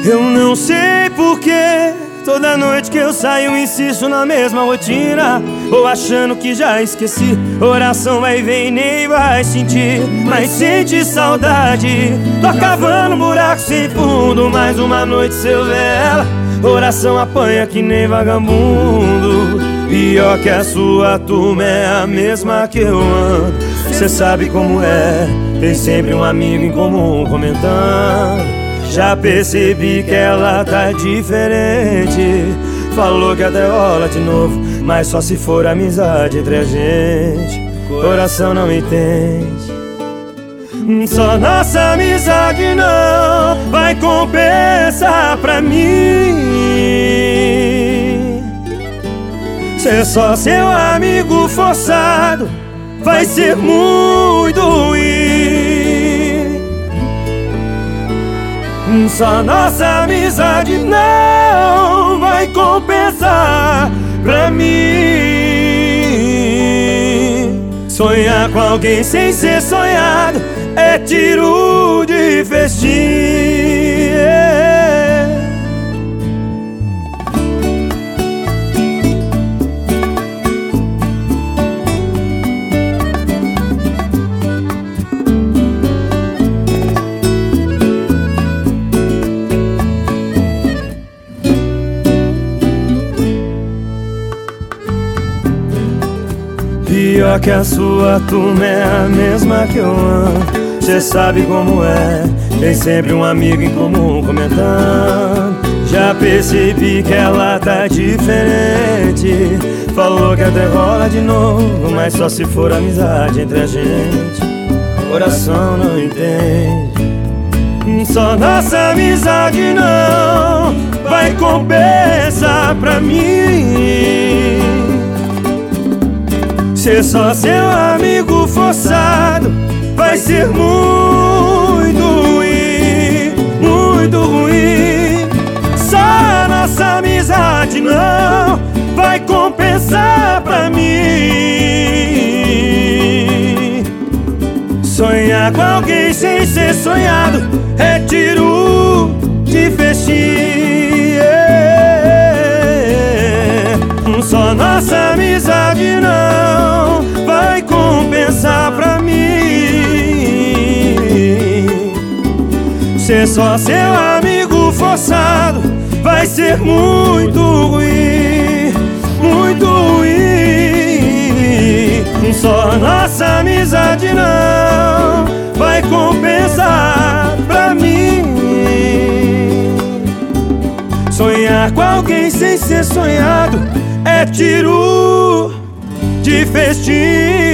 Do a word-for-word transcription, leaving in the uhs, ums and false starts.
Eu não sei porquê, toda noite que eu saio insisto na mesma rotina. Ou achando que já esqueci, oração vai ver e nem vai sentir. Mas sente saudade, tô cavando um buraco sem fundo. Mais uma noite seu vela, oração apanha que nem vagabundo. Pior que a sua turma é a mesma que eu ando. Cê sabe como é, tem sempre um amigo em comum comentando. Já percebi que ela tá diferente. Falou que até rola de novo, mas só se for amizade entre a gente. Coração não entende. Só nossa amizade não vai compensar pra mim. Ser só seu amigo forçado vai ser muito ruim. Só nossa amizade não vai compensar pra mim. Sonhar com alguém sem ser sonhado é tiro de festim. Pior que a sua turma é a mesma que eu amo. Cê sabe como é, tem sempre um amigo em comum comentando. Já percebi que ela tá diferente. Falou que até rola de novo, mas só se for amizade entre a gente. Coração não entende. Só nossa amizade não vai compensar pra mim. Ser só seu amigo forçado vai ser muito ruim, muito ruim. Só nossa amizade não vai compensar pra mim. Sonhar com alguém sem ser sonhado é tiro de festim. Só nossa amizade não vai compensar pra mim. Ser só seu amigo forçado vai ser muito ruim, muito ruim. Só nossa amizade não vai compensar pra mim. Sonhar com alguém sem ser sonhado é tiro de festim.